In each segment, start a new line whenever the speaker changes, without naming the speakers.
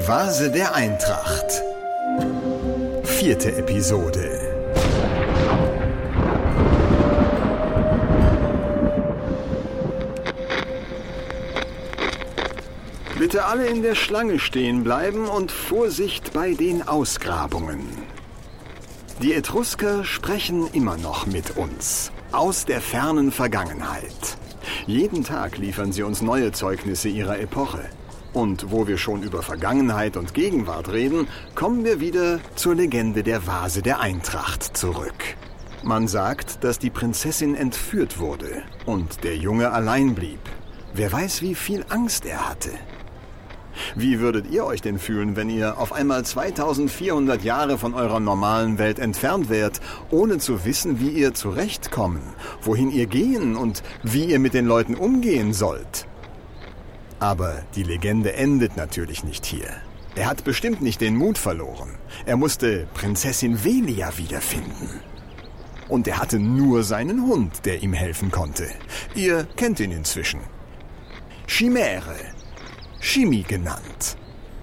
Die Vase der Eintracht. 4. Episode. Bitte alle in der Schlange stehen bleiben und Vorsicht bei den Ausgrabungen. Die Etrusker sprechen immer noch mit uns, aus der fernen Vergangenheit. Jeden Tag liefern sie uns neue Zeugnisse ihrer Epoche. Und wo wir schon über Vergangenheit und Gegenwart reden, kommen wir wieder zur Legende der Vase der Eintracht zurück. Man sagt, dass die Prinzessin entführt wurde und der Junge allein blieb. Wer weiß, wie viel Angst er hatte. Wie würdet ihr euch denn fühlen, wenn ihr auf einmal 2400 Jahre von eurer normalen Welt entfernt wärt, ohne zu wissen, wie ihr zurechtkommen, wohin ihr gehen und wie ihr mit den Leuten umgehen sollt? Aber die Legende endet natürlich nicht hier. Er hat bestimmt nicht den Mut verloren. Er musste Prinzessin Velia wiederfinden. Und er hatte nur seinen Hund, der ihm helfen konnte. Ihr kennt ihn inzwischen. Chimäre. Chimi genannt.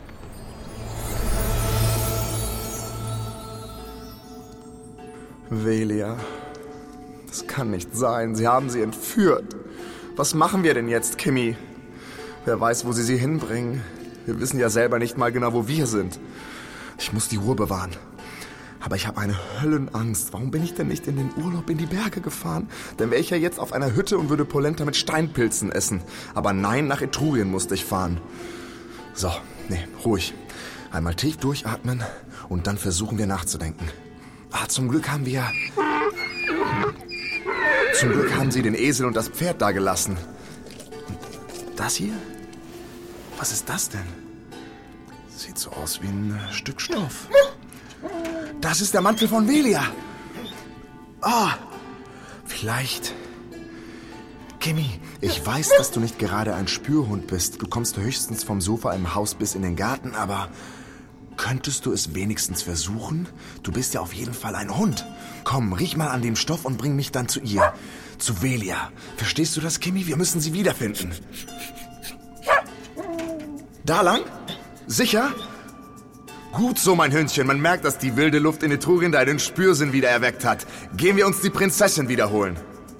Velia, das kann nicht sein. Sie haben sie entführt. Was machen wir denn jetzt, Kimi? Wer weiß, wo sie hinbringen. Wir wissen ja selber nicht mal genau, wo wir sind. Ich muss die Ruhe bewahren. Aber ich habe eine Höllenangst. Warum bin ich denn nicht in den Urlaub in die Berge gefahren? Dann wäre ich ja jetzt auf einer Hütte und würde Polenta mit Steinpilzen essen. Aber nein, nach Etrurien musste ich fahren. So, ruhig. Einmal tief durchatmen und dann versuchen wir nachzudenken. Zum Glück haben sie den Esel und das Pferd da gelassen. Das hier? Was ist das denn? Sieht so aus wie ein Stück Stoff. Das ist der Mantel von Velia. Vielleicht. Kimi, ich weiß, dass du nicht gerade ein Spürhund bist. Du kommst höchstens vom Sofa im Haus bis in den Garten, aber könntest du es wenigstens versuchen? Du bist ja auf jeden Fall ein Hund. Komm, riech mal an dem Stoff und bring mich dann zu ihr. Zu Velia. Verstehst du das, Kimi? Wir müssen sie wiederfinden. Da lang? Sicher? Gut so, mein Hündchen. Man merkt, dass die wilde Luft in Etrurien deinen Spürsinn wieder erweckt hat. Gehen wir uns die Prinzessin wiederholen.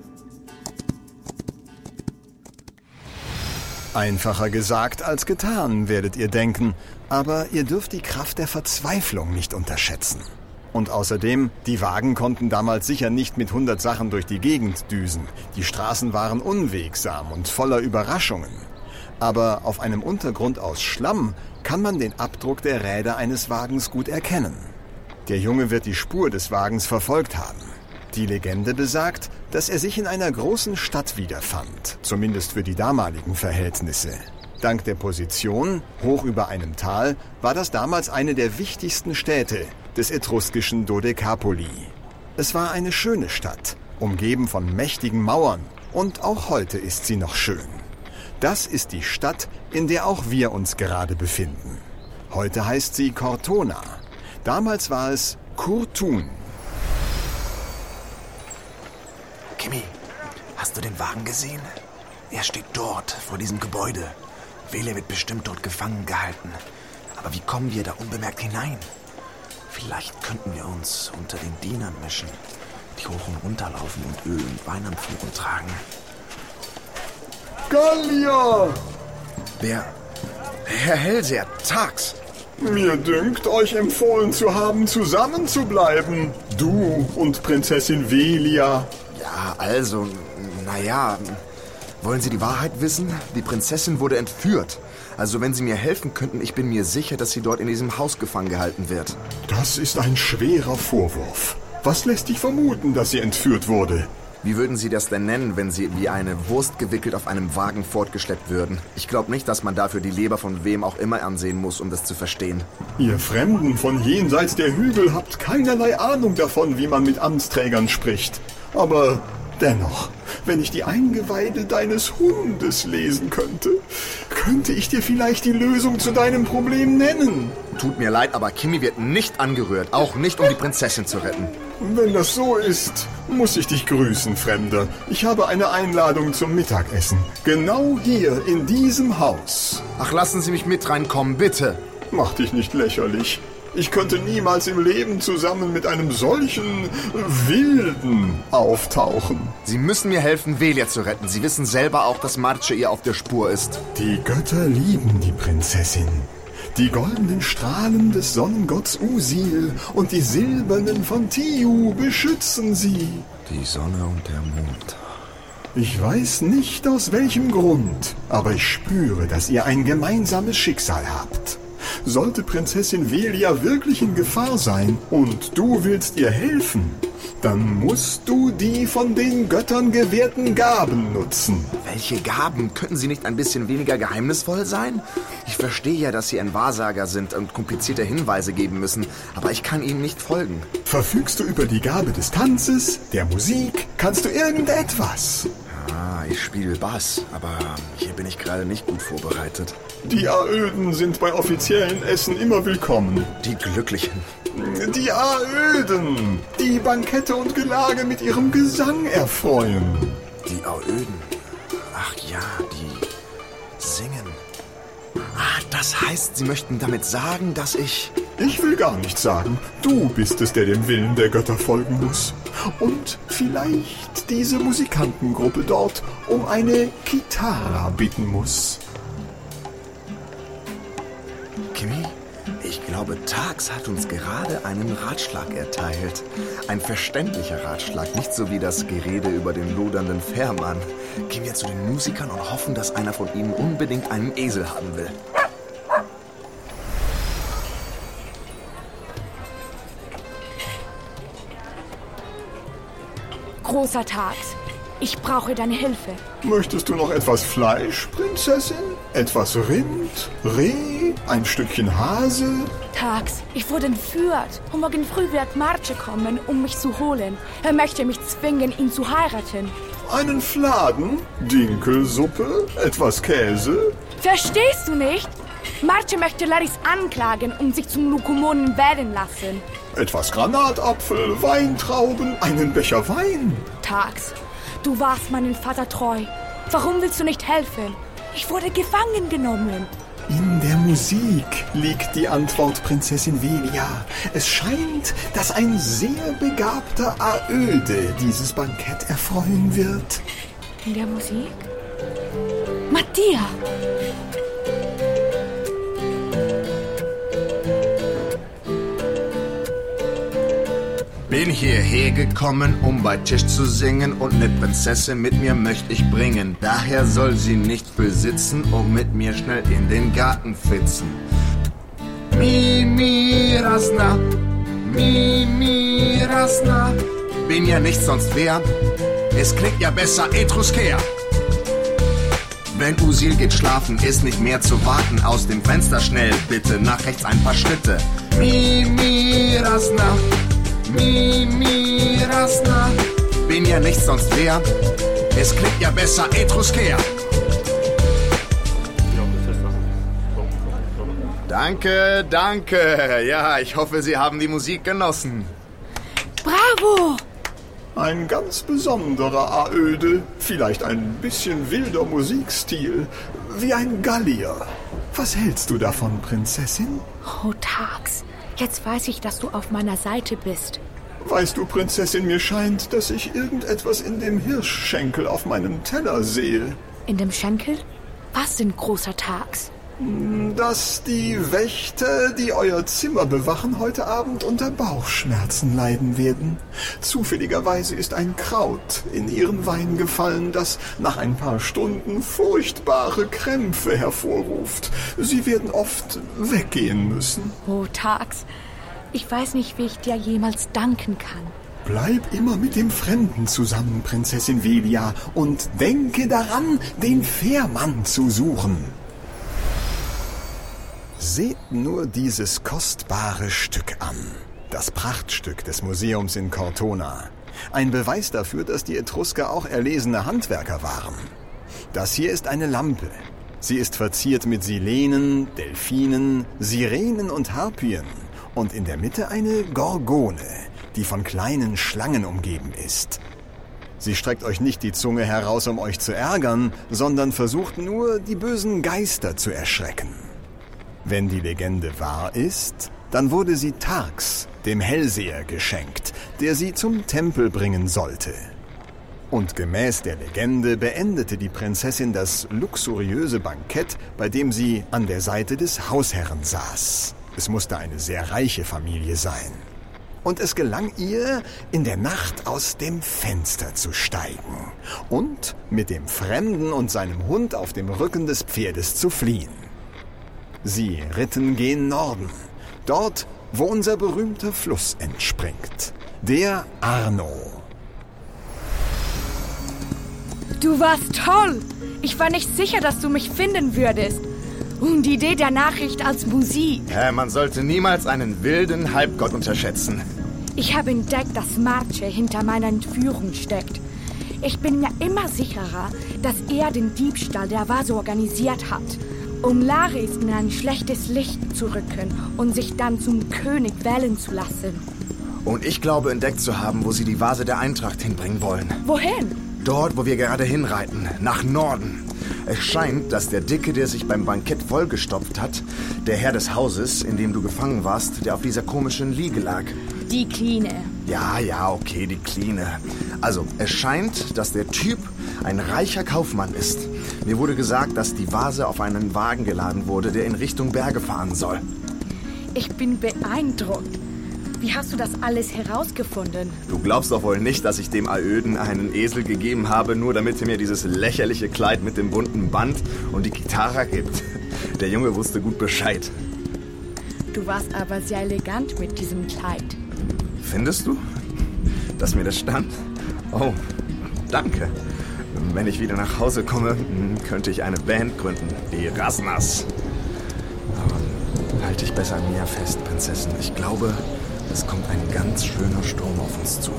Einfacher gesagt als getan, werdet ihr denken. Aber ihr dürft die Kraft der Verzweiflung nicht unterschätzen. Und außerdem, die Wagen konnten damals sicher nicht mit 100 Sachen durch die Gegend düsen. Die Straßen waren unwegsam und voller Überraschungen. Aber auf einem Untergrund aus Schlamm kann man den Abdruck der Räder eines Wagens gut erkennen. Der Junge wird die Spur des Wagens verfolgt haben. Die Legende besagt, dass er sich in einer großen Stadt wiederfand, zumindest für die damaligen Verhältnisse. Dank der Position, hoch über einem Tal, war das damals eine der wichtigsten Städte des etruskischen Dodekapoli. Es war eine schöne Stadt, umgeben von mächtigen Mauern, und auch heute ist sie noch schön. Das ist die Stadt, in der auch wir uns gerade befinden. Heute heißt sie Cortona. Damals war es Kurtun.
Kimi, hast du den Wagen gesehen? Er steht dort, vor diesem Gebäude. Velia wird bestimmt dort gefangen gehalten. Aber wie kommen wir da unbemerkt hinein? Vielleicht könnten wir uns unter den Dienern mischen, die hoch und runter laufen und Öl und Wein am Fuhren tragen.
Gallia!
Herr Hellseher, tags!
Mir dünkt, euch empfohlen zu haben, zusammen zu bleiben. Du und Prinzessin Velia.
Ja, also, wollen Sie die Wahrheit wissen? Die Prinzessin wurde entführt. Also wenn Sie mir helfen könnten, ich bin mir sicher, dass sie dort in diesem Haus gefangen gehalten wird.
Das ist ein schwerer Vorwurf. Was lässt dich vermuten, dass sie entführt wurde?
Wie würden Sie das denn nennen, wenn Sie wie eine Wurst gewickelt auf einem Wagen fortgeschleppt würden? Ich glaube nicht, dass man dafür die Leber von wem auch immer ansehen muss, um das zu verstehen.
Ihr Fremden von jenseits der Hügel habt keinerlei Ahnung davon, wie man mit Amtsträgern spricht. Aber dennoch, wenn ich die Eingeweide deines Hundes lesen könnte ich dir vielleicht die Lösung zu deinem Problem nennen.
Tut mir leid, aber Kimi wird nicht angerührt, auch nicht, um die Prinzessin zu retten.
Wenn das so ist, muss ich dich grüßen, Fremder. Ich habe eine Einladung zum Mittagessen. Genau hier, in diesem Haus.
Ach, lassen Sie mich mit reinkommen, bitte.
Mach dich nicht lächerlich. Ich könnte niemals im Leben zusammen mit einem solchen Wilden auftauchen.
Sie müssen mir helfen, Velia zu retten. Sie wissen selber auch, dass Marche ihr auf der Spur ist.
Die Götter lieben die Prinzessin. Die goldenen Strahlen des Sonnengotts Usil und die silbernen von Tiu beschützen sie.
Die Sonne und der Mond.
Ich weiß nicht aus welchem Grund, aber ich spüre, dass ihr ein gemeinsames Schicksal habt. Sollte Prinzessin Velia wirklich in Gefahr sein und du willst ihr helfen, dann musst du die von den Göttern gewährten Gaben nutzen.
Welche Gaben? Könnten sie nicht ein bisschen weniger geheimnisvoll sein? Ich verstehe ja, dass sie ein Wahrsager sind und komplizierte Hinweise geben müssen, aber ich kann ihnen nicht folgen.
Verfügst du über die Gabe des Tanzes, der Musik? Kannst du irgendetwas?
Ah, ich spiele Bass, aber hier bin ich gerade nicht gut vorbereitet.
Die Aöden sind bei offiziellen Essen immer willkommen.
Die Glücklichen.
Die Aöden, die Bankette und Gelage mit ihrem Gesang erfreuen.
Die Aöden. Ach ja, die singen. Ah, das heißt, Sie möchten damit sagen, dass ich...
Ich will gar nichts sagen. Du bist es, der dem Willen der Götter folgen muss. Und vielleicht diese Musikantengruppe dort um eine Kitara bitten muss.
Kimi, ich glaube, Tax hat uns gerade einen Ratschlag erteilt. Ein verständlicher Ratschlag, nicht so wie das Gerede über den lodernden Fährmann. Gehen wir zu den Musikern und hoffen, dass einer von ihnen unbedingt einen Esel haben will.
Großer Tax, ich brauche deine Hilfe.
Möchtest du noch etwas Fleisch, Prinzessin? Etwas Rind, Reh, ein Stückchen Hase?
Tax, ich wurde entführt. Und morgen früh wird Marche kommen, um mich zu holen. Er möchte mich zwingen, ihn zu heiraten.
Einen Fladen, Dinkelsuppe, etwas Käse?
Verstehst du nicht? Marche möchte Laris anklagen und sich zum Lukumonen wählen lassen.
Etwas Granatapfel, Weintrauben, einen Becher Wein?
Tax, du warst meinem Vater treu. Warum willst du nicht helfen? Ich wurde gefangen genommen.
In der Musik liegt die Antwort, Prinzessin Velia. Es scheint, dass ein sehr begabter Aöde dieses Bankett erfreuen wird.
In der Musik? Mattia!
Bin hierher gekommen, um bei Tisch zu singen und eine Prinzessin mit mir möchte ich bringen. Daher soll sie nicht besitzen und mit mir schnell in den Garten flitzen. Mi, rasna, mi, rasna. Bin ja nicht sonst wer, es klingt ja besser Etruskea. Wenn Usil geht schlafen, ist nicht mehr zu warten. Aus dem Fenster schnell, bitte, nach rechts ein paar Schritte. Mi, rasna. Mi, rasna. Bin ja nicht sonst wer. Es klingt ja besser Etruskea. Danke, danke. Ja, ich hoffe, Sie haben die Musik genossen.
Bravo!
Ein ganz besonderer Aöde. Vielleicht ein bisschen wilder Musikstil. Wie ein Gallier. Was hältst du davon, Prinzessin?
Oh, Tax. Jetzt weiß ich, dass du auf meiner Seite bist.
Weißt du, Prinzessin, mir scheint, dass ich irgendetwas in dem Hirschschenkel auf meinem Teller sehe.
In dem Schenkel? Was denn, großer Tax?
Dass die Wächter, die euer Zimmer bewachen, heute Abend unter Bauchschmerzen leiden werden. Zufälligerweise ist ein Kraut in ihren Wein gefallen, das nach ein paar Stunden furchtbare Krämpfe hervorruft. Sie werden oft weggehen müssen.
Oh, Tax, ich weiß nicht, wie ich dir jemals danken kann.
Bleib immer mit dem Fremden zusammen, Prinzessin Velia, und denke daran, den Fährmann zu suchen. Seht nur dieses kostbare Stück an. Das Prachtstück des Museums in Cortona. Ein Beweis dafür, dass die Etrusker auch erlesene Handwerker waren. Das hier ist eine Lampe. Sie ist verziert mit Silenen, Delfinen, Sirenen und Harpyen. Und in der Mitte eine Gorgone, die von kleinen Schlangen umgeben ist. Sie streckt euch nicht die Zunge heraus, um euch zu ärgern, sondern versucht nur, die bösen Geister zu erschrecken.
Wenn die Legende wahr ist, dann wurde sie Tarx, dem Hellseher, geschenkt, der sie zum Tempel bringen sollte. Und gemäß der Legende beendete die Prinzessin das luxuriöse Bankett, bei dem sie an der Seite des Hausherrn saß. Es musste eine sehr reiche Familie sein. Und es gelang ihr, in der Nacht aus dem Fenster zu steigen und mit dem Fremden und seinem Hund auf dem Rücken des Pferdes zu fliehen. Sie ritten gen Norden, dort, wo unser berühmter Fluss entspringt, der Arno.
Du warst toll! Ich war nicht sicher, dass du mich finden würdest. Und die Idee der Nachricht als Musik.
Man sollte niemals einen wilden Halbgott unterschätzen.
Ich habe entdeckt, dass Marche hinter meiner Entführung steckt. Ich bin mir immer sicherer, dass er den Diebstahl der Vase organisiert hat, um Laris in ein schlechtes Licht zu rücken und sich dann zum König wählen zu lassen.
Und ich glaube, entdeckt zu haben, wo sie die Vase der Eintracht hinbringen wollen.
Wohin?
Dort, wo wir gerade hinreiten, nach Norden. Es scheint, dass der Dicke, der sich beim Bankett vollgestopft hat, der Herr des Hauses, in dem du gefangen warst, der auf dieser komischen Liege lag.
Die Kline.
Ja, okay, die Kline. Also, es scheint, dass der Typ ein reicher Kaufmann ist. Mir wurde gesagt, dass die Vase auf einen Wagen geladen wurde, der in Richtung Berge fahren soll.
Ich bin beeindruckt. Wie hast du das alles herausgefunden?
Du glaubst doch wohl nicht, dass ich dem Aöden einen Esel gegeben habe, nur damit er mir dieses lächerliche Kleid mit dem bunten Band und die Gitarre gibt. Der Junge wusste gut Bescheid.
Du warst aber sehr elegant mit diesem Kleid.
Findest du, dass mir das stand? Oh, danke. Wenn ich wieder nach Hause komme, könnte ich eine Band gründen, die Rasnas. Aber halte dich besser an mir fest, Prinzessin. Ich glaube, es kommt ein ganz schöner Sturm auf uns zu.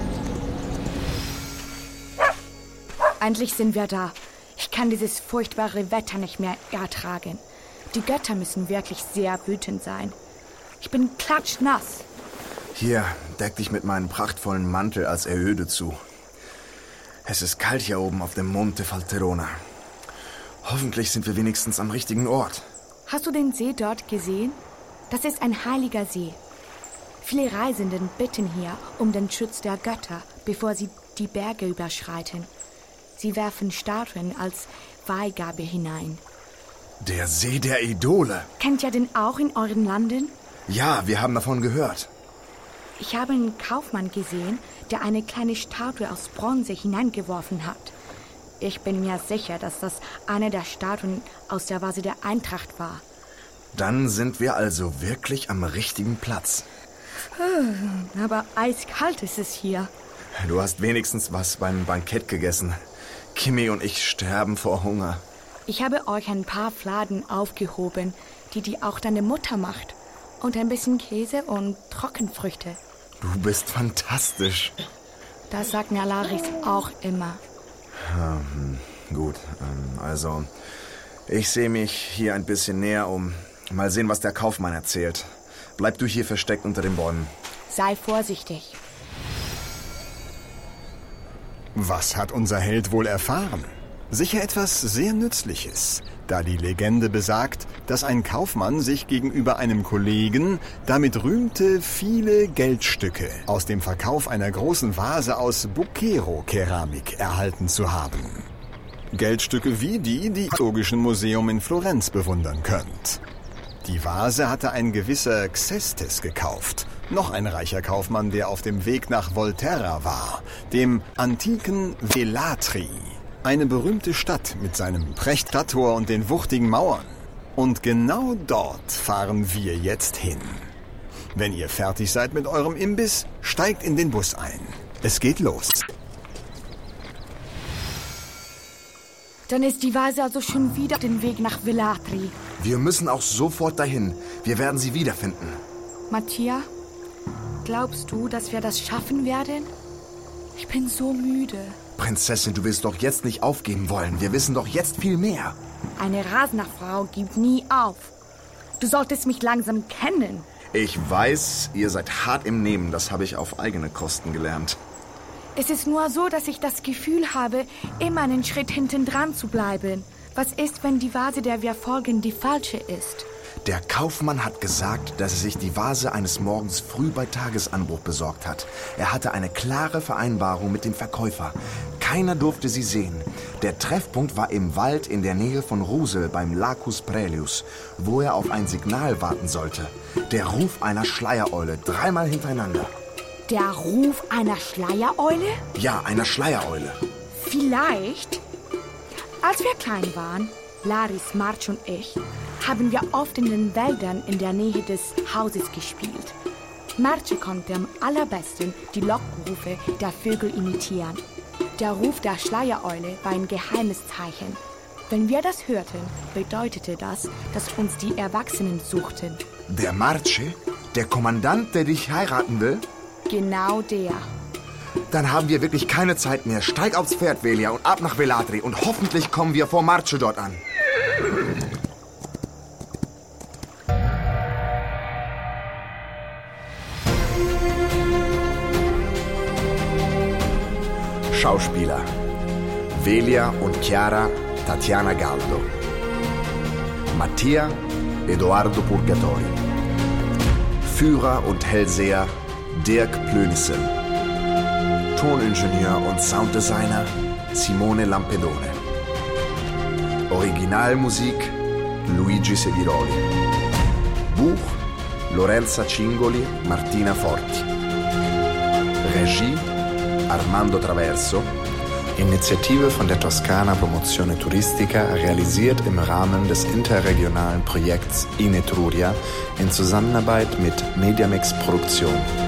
Endlich sind wir da. Ich kann dieses furchtbare Wetter nicht mehr ertragen. Die Götter müssen wirklich sehr wütend sein. Ich bin klatschnass.
Hier, deck dich mit meinem prachtvollen Mantel als Aöde zu. Es ist kalt hier oben auf dem Monte Falterona. Hoffentlich sind wir wenigstens am richtigen Ort.
Hast du den See dort gesehen? Das ist ein heiliger See. Viele Reisenden bitten hier um den Schutz der Götter, bevor sie die Berge überschreiten. Sie werfen Statuen als Weihgabe hinein.
Der See der Idole.
Kennt ihr den auch in euren Landen?
Ja, wir haben davon gehört.
Ich habe einen Kaufmann gesehen, der eine kleine Statue aus Bronze hineingeworfen hat. Ich bin mir sicher, dass das eine der Statuen aus der Vase der Eintracht war.
Dann sind wir also wirklich am richtigen Platz.
Aber eiskalt ist es hier.
Du hast wenigstens was beim Bankett gegessen. Kimi und ich sterben vor Hunger.
Ich habe euch ein paar Fladen aufgehoben, die auch deine Mutter macht. Und ein bisschen Käse und Trockenfrüchte.
Du bist fantastisch.
Das sagt mir Laris auch immer.
Gut, also ich sehe mich hier ein bisschen näher um. Mal sehen, was der Kaufmann erzählt. Bleib du hier versteckt unter den Bäumen.
Sei vorsichtig.
Was hat unser Held wohl erfahren? Sicher etwas sehr Nützliches, da die Legende besagt, dass ein Kaufmann sich gegenüber einem Kollegen damit rühmte, viele Geldstücke aus dem Verkauf einer großen Vase aus Bucchero-Keramik erhalten zu haben. Geldstücke wie die im Zoologischen Museum in Florenz bewundern könnt. Die Vase hatte ein gewisser Xestes gekauft, noch ein reicher Kaufmann, der auf dem Weg nach Volterra war, dem antiken Velatri. Eine berühmte Stadt mit seinem Prachttor und den wuchtigen Mauern. Und genau dort fahren wir jetzt hin. Wenn ihr fertig seid mit eurem Imbiss, steigt in den Bus ein. Es geht los.
Dann ist die Vase also schon wieder auf dem Weg nach Velatri.
Wir müssen auch sofort dahin. Wir werden sie wiederfinden.
Mattia, glaubst du, dass wir das schaffen werden? Ich bin so müde.
Prinzessin, du willst doch jetzt nicht aufgeben wollen. Wir wissen doch jetzt viel mehr.
Eine Rasnerfrau gibt nie auf. Du solltest mich langsam kennen.
Ich weiß, ihr seid hart im Nehmen. Das habe ich auf eigene Kosten gelernt.
Es ist nur so, dass ich das Gefühl habe, immer einen Schritt hinten dran zu bleiben. Was ist, wenn die Vase, der wir folgen, die falsche ist?
Der Kaufmann hat gesagt, dass er sich die Vase eines Morgens früh bei Tagesanbruch besorgt hat. Er hatte eine klare Vereinbarung mit dem Verkäufer. Keiner durfte sie sehen. Der Treffpunkt war im Wald in der Nähe von Rusel beim Lacus Praelius, wo er auf ein Signal warten sollte. Der Ruf einer Schleiereule, 3-mal hintereinander.
Der Ruf einer Schleiereule?
Ja, einer Schleiereule.
Vielleicht. Als wir klein waren, Laris, March und ich, haben wir oft in den Wäldern in der Nähe des Hauses gespielt. March konnte am allerbesten die Lockrufe der Vögel imitieren. Der Ruf der Schleiereule war ein geheimes Zeichen. Wenn wir das hörten, bedeutete das, dass uns die Erwachsenen suchten.
Der March? Der Kommandant, der dich heiraten will?
Genau der.
Dann haben wir wirklich keine Zeit mehr. Steig aufs Pferd, Velia, und ab nach Velatri. Und hoffentlich kommen wir vor March dort an. Schauspieler: Velia und Chiara Tatiana Galdo. Mattia Edoardo Purgatori. Führer und Hellseher Dirk Plönissen. Toningenieur und Sounddesigner Simone Lampedone. Originalmusik Luigi Sediroli. Buch Lorenza Cingoli, Martina Forti. Regie Armando Traverso. Initiative von der Toskana Promozione Turistica, realisiert im Rahmen des interregionalen Projekts In Etruria in Zusammenarbeit mit Mediamix Produktion.